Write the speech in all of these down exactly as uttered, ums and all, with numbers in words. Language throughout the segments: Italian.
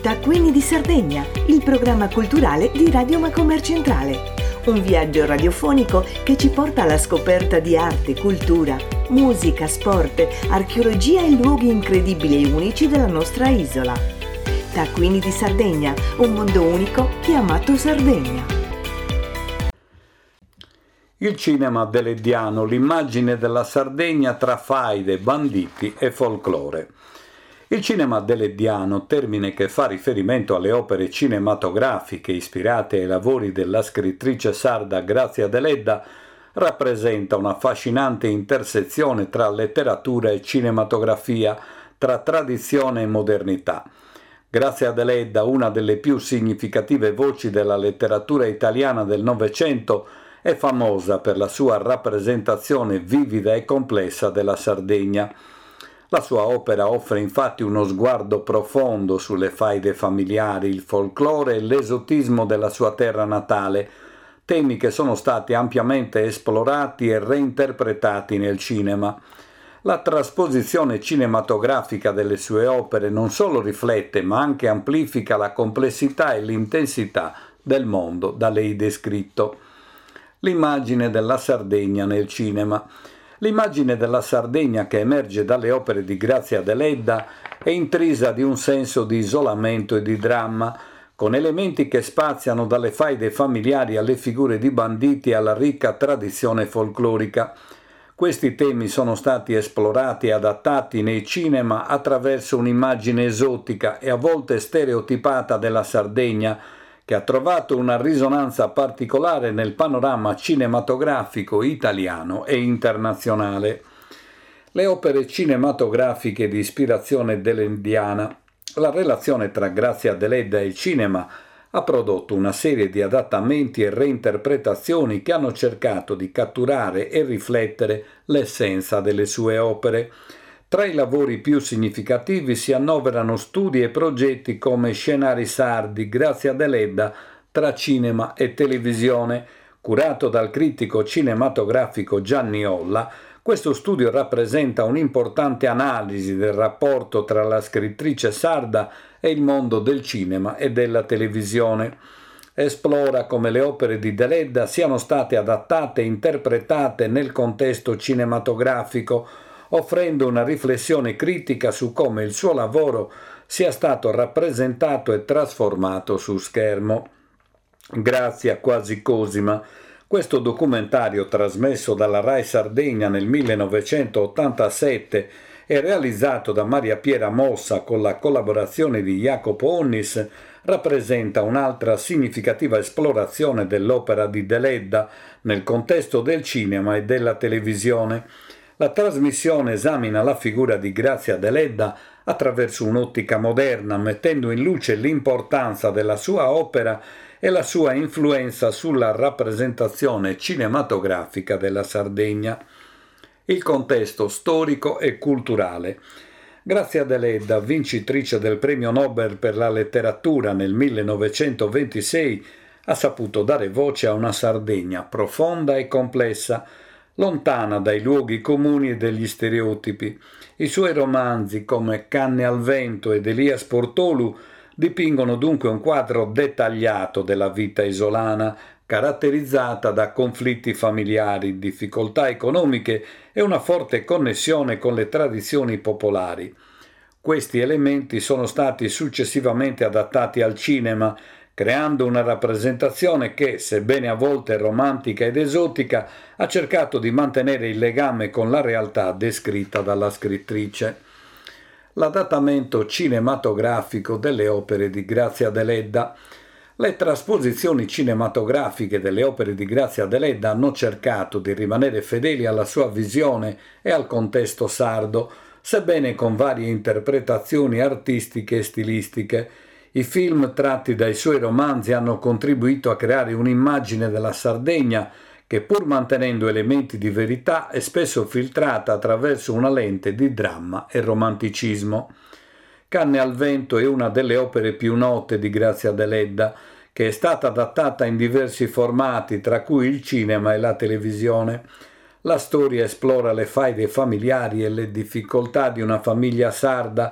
Taccuini di Sardegna, il programma culturale di Radio Macomer Centrale. Un viaggio radiofonico che ci porta alla scoperta di arte, cultura, musica, sport, archeologia e luoghi incredibili e unici della nostra isola. Taccuini di Sardegna, un mondo unico chiamato Sardegna. Il cinema deleddiano, l'immagine della Sardegna tra faide, banditi e folklore. Il cinema deleddiano, termine che fa riferimento alle opere cinematografiche ispirate ai lavori della scrittrice sarda Grazia Deledda, rappresenta un'affascinante intersezione tra letteratura e cinematografia, tra tradizione e modernità. Grazia Deledda, una delle più significative voci della letteratura italiana del Novecento, è famosa per la sua rappresentazione vivida e complessa della Sardegna. La sua opera offre infatti uno sguardo profondo sulle faide familiari, il folklore e l'esotismo della sua terra natale, temi che sono stati ampiamente esplorati e reinterpretati nel cinema. La trasposizione cinematografica delle sue opere non solo riflette ma anche amplifica la complessità e l'intensità del mondo da lei descritto. L'immagine della Sardegna nel cinema. L'immagine della Sardegna che emerge dalle opere di Grazia Deledda è intrisa di un senso di isolamento e di dramma, con elementi che spaziano dalle faide familiari alle figure di banditi e alla ricca tradizione folclorica. Questi temi sono stati esplorati e adattati nei cinema attraverso un'immagine esotica e a volte stereotipata della Sardegna, che ha trovato una risonanza particolare nel panorama cinematografico italiano e internazionale. Le opere cinematografiche di ispirazione deleddiana. La relazione tra Grazia Deledda e il cinema ha prodotto una serie di adattamenti e reinterpretazioni che hanno cercato di catturare e riflettere l'essenza delle sue opere. Tra i lavori più significativi si annoverano studi e progetti come Scenari sardi, Grazia Deledda, tra cinema e televisione. Curato dal critico cinematografico Gianni Olla, questo studio rappresenta un'importante analisi del rapporto tra la scrittrice sarda e il mondo del cinema e della televisione. Esplora come le opere di Deledda siano state adattate e interpretate nel contesto cinematografico, offrendo una riflessione critica su come il suo lavoro sia stato rappresentato e trasformato su schermo. Grazia quasi Cosima. Questo documentario, trasmesso dalla Rai Sardegna nel millenovecentottantasette e realizzato da Maria Piera Mossa con la collaborazione di Jacopo Onnis, rappresenta un'altra significativa esplorazione dell'opera di Deledda nel contesto del cinema e della televisione. La trasmissione esamina la figura di Grazia Deledda attraverso un'ottica moderna, mettendo in luce l'importanza della sua opera e la sua influenza sulla rappresentazione cinematografica della Sardegna. Il contesto storico e culturale. Grazia Deledda, vincitrice del Premio Nobel per la letteratura nel millenovecentoventisei, ha saputo dare voce a una Sardegna profonda e complessa, lontana dai luoghi comuni e degli stereotipi. I suoi romanzi, come Canne al vento ed Elias Portolu, dipingono dunque un quadro dettagliato della vita isolana, caratterizzata da conflitti familiari, difficoltà economiche e una forte connessione con le tradizioni popolari. Questi elementi sono stati successivamente adattati al cinema, creando una rappresentazione che, sebbene a volte romantica ed esotica, ha cercato di mantenere il legame con la realtà descritta dalla scrittrice. L'adattamento cinematografico delle opere di Grazia Deledda. Le trasposizioni cinematografiche delle opere di Grazia Deledda hanno cercato di rimanere fedeli alla sua visione e al contesto sardo, sebbene con varie interpretazioni artistiche e stilistiche. I film tratti dai suoi romanzi hanno contribuito a creare un'immagine della Sardegna che, pur mantenendo elementi di verità, è spesso filtrata attraverso una lente di dramma e romanticismo. Canne al vento è una delle opere più note di Grazia Deledda, che è stata adattata in diversi formati, tra cui il cinema e la televisione. La storia esplora le faide familiari e le difficoltà di una famiglia sarda,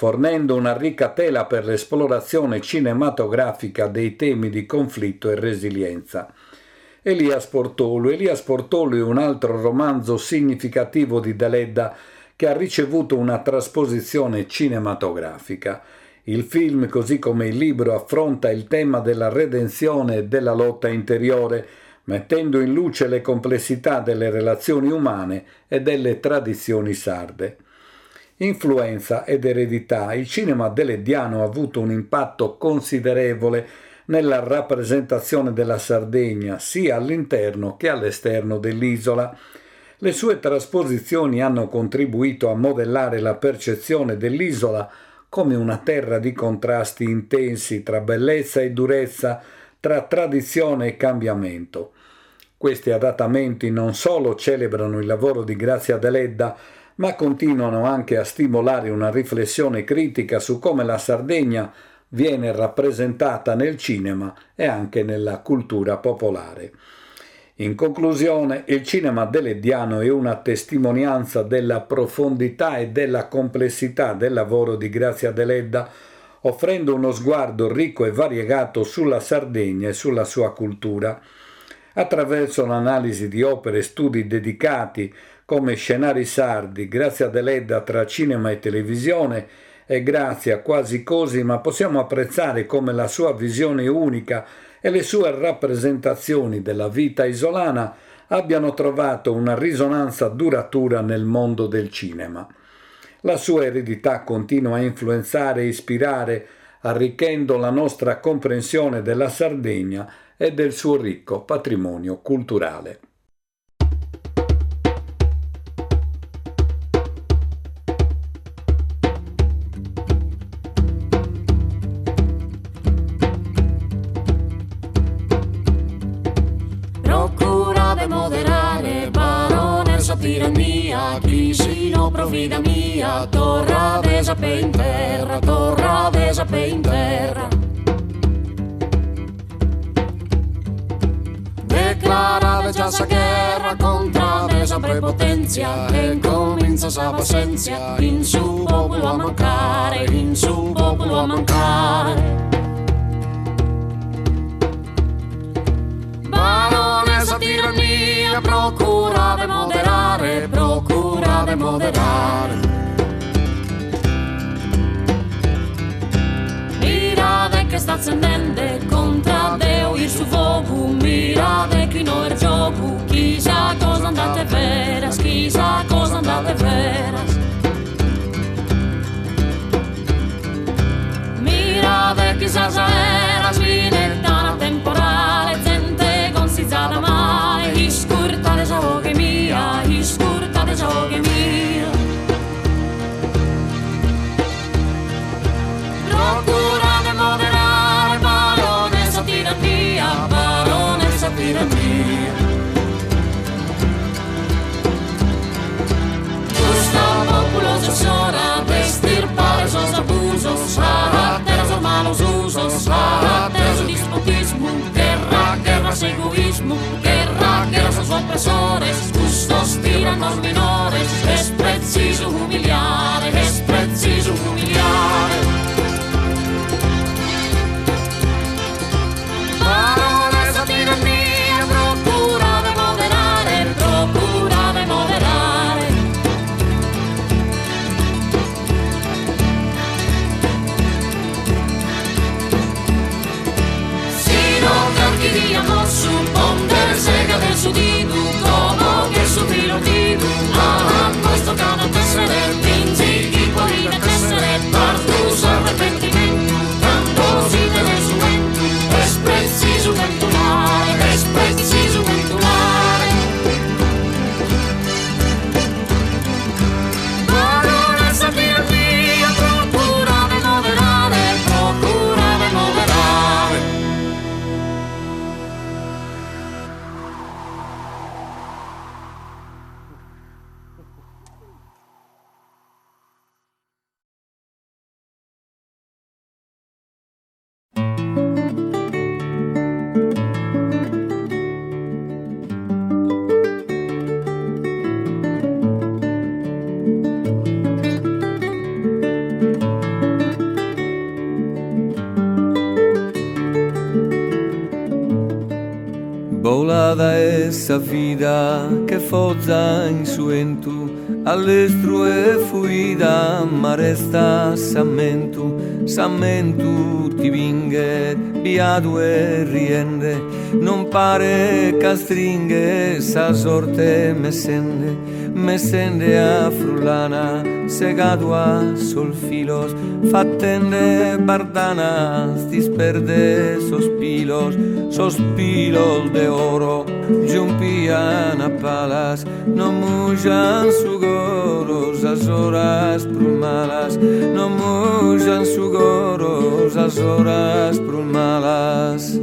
fornendo una ricca tela per l'esplorazione cinematografica dei temi di conflitto e resilienza. Elias Portolu. Elias Portolu è un altro romanzo significativo di Deledda che ha ricevuto una trasposizione cinematografica. Il film, così come il libro, affronta il tema della redenzione e della lotta interiore, mettendo in luce le complessità delle relazioni umane e delle tradizioni sarde. Influenza ed eredità. Il cinema deleddiano ha avuto un impatto considerevole nella rappresentazione della Sardegna, sia all'interno che all'esterno dell'isola. Le sue trasposizioni hanno contribuito a modellare la percezione dell'isola come una terra di contrasti intensi tra bellezza e durezza, tra tradizione e cambiamento. Questi adattamenti non solo celebrano il lavoro di Grazia Deledda, ma continuano anche a stimolare una riflessione critica su come la Sardegna viene rappresentata nel cinema e anche nella cultura popolare. In conclusione, il cinema deleddiano è una testimonianza della profondità e della complessità del lavoro di Grazia Deledda, offrendo uno sguardo ricco e variegato sulla Sardegna e sulla sua cultura. Attraverso l'analisi di opere e studi dedicati come Scenari sardi, Grazia Deledda tra cinema e televisione e Grazia quasi Cosima, possiamo apprezzare come la sua visione unica e le sue rappresentazioni della vita isolana abbiano trovato una risonanza duratura nel mondo del cinema. La sua eredità continua a influenzare e ispirare, arricchendo la nostra comprensione della Sardegna e del suo ricco patrimonio culturale. Moderare, baronessa tirannia, chi si no provvida mia, torra desa pe in terra, torra desa pe in terra. Declara già sa guerra contra desa prepotenzia, e comincia sa pazienza, in su popolo a mancare, in su popolo a mancare. Baronessa tirannia, procura de moderare, procura de moderare. Mirate che sta accendendo contra Deo il suo fuoco, mirate chi non è gioco, chissà cosa andate veras, chissà cosa andate veras. Mirate chissà se era svinetana temporale, da mai, iscurta de gioche mia, iscurta de gioche mia. Procura de moderare, baronessa tirannia, baronessa tirannia. Giusta populosa sora, de estirpare esos abusos, carácteres hermanos usos, carácteres despotismo, guerra, guerra, egoísmo, guerra, guerra sus opresores, justos tiranos menores, es preciso humiliar, es preciso humiliar. Baronessa tirannia, procura de moderare, procura de moderare. Si non queríamos suponer cerca del sudino, como que su pilotino, strada essa vida che fozza in suentu, all'estru e fuida, ma resta sammentu, sammentu ti vinge, biadu e riende, non pare castringhe, sa sorte messende, messende a frullana, segado a solfilos, fattende bardanas, disperde sospilos, sospilos de oro, giumpian a palas, no mujan sugoros, as horas prulmalas, no mujan sugoros, as horas prulmalas.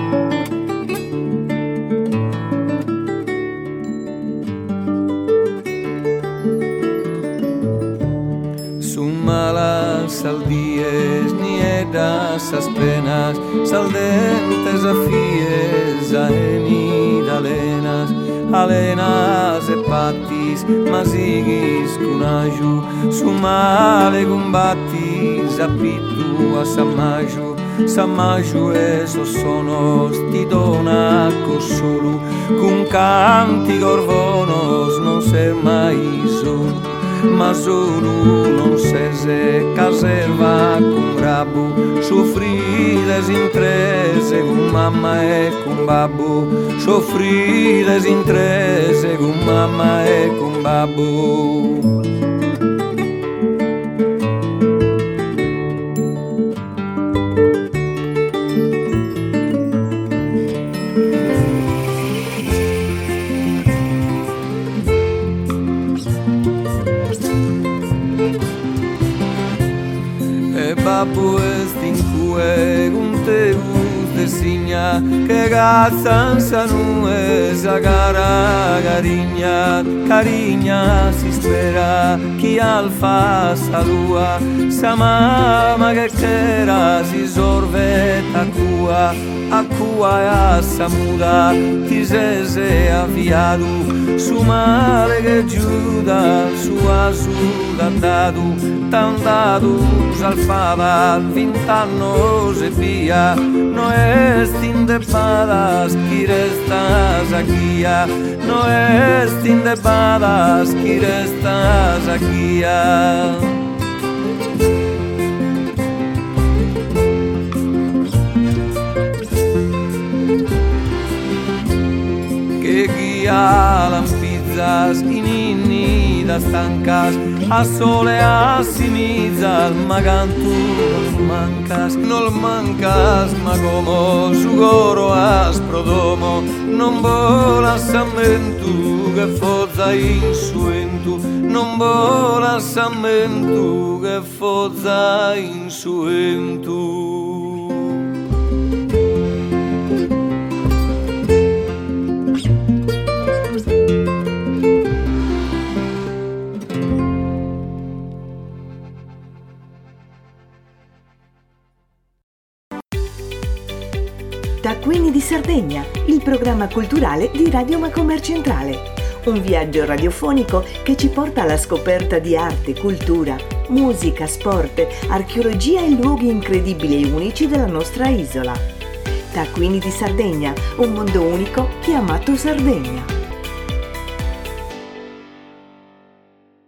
Malas al dies, niedas as penas, saldentes a fies, a eni d'alenas, alenas e patis, masigis cunaju, su male gumbatis, a pitu a samaju, samaju e sosonos, ti dona consolo, cum canti gorvonos, non ser mai solo. Ma solo non sese caserva con rabu, soffrides intrese con mamma e con babbo, soffrides intrese con mamma e con babbo. Babbo estinque un te te signa che gazzan sanue sagara carigna carigna si spera chi alfa salua sa mamma che c'era si sorveta cua a cua e a samuda ti sese avviato su male che giuda su asuda dadu tandato salfava vint'annos e via no estin de padas chi restas akia no estin de padas chi restas akia. Che guia lampizzas in inni da stancas a sole assimizas magantu non mancas non mancas ma como sugoro asprodomo non vola sammentu che fozza in suentu non vola sammentu che fozza in suentu. Taccuini di Sardegna, il programma culturale di Radio Macomercentrale. Un viaggio radiofonico che ci porta alla scoperta di arte, cultura, musica, sport, archeologia e luoghi incredibili e unici della nostra isola. Taccuini di Sardegna, un mondo unico chiamato Sardegna.